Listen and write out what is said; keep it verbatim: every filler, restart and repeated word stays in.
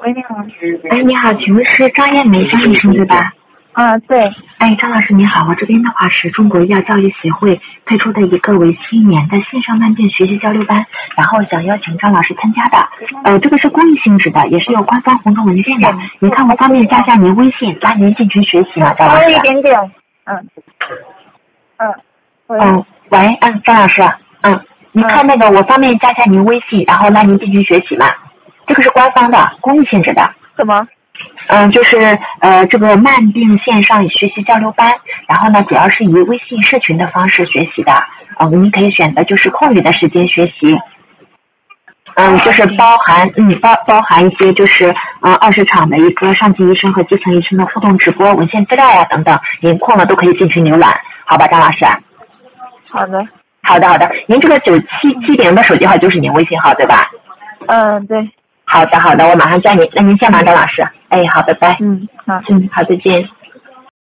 喂，你好。 哎，你好，请问是张艳梅张医生对吧？ 啊，对。 哎，张老师你好，我这边的话是中国医药教育协会推出的一个为期一年的线上慢病学习交流班，然后想邀请张老师参加的。呃，这个是公益性质的，也是有官方活动文件的。您看我方便加下您微信，拉您进群学习吗？张老师。 稍微一点点。嗯。嗯。喂。 嗯，喂，嗯，张老师，嗯，您看那个我方便加下您微信，然后拉您进群学习吗？这个是官方的，公益性质的。 什么？ 嗯，就是呃，这个慢病线上学习交流班，然后呢，主要是以微信社群的方式学习的。嗯，您可以选择就是空余的时间学习。嗯，就是包含嗯包包含一些就是呃二十场的一个上级医生和基层医生的互动直播、文献资料呀等等，您空了都可以进群浏览，好吧，张老师？ 好的。 好的好的，您这个九七七零的手机号就是您微信号对吧？ 嗯，对。 好的好的，我马上加您，那您先忙，张老师。哎，好，拜拜。 嗯，好。 嗯，好，再见。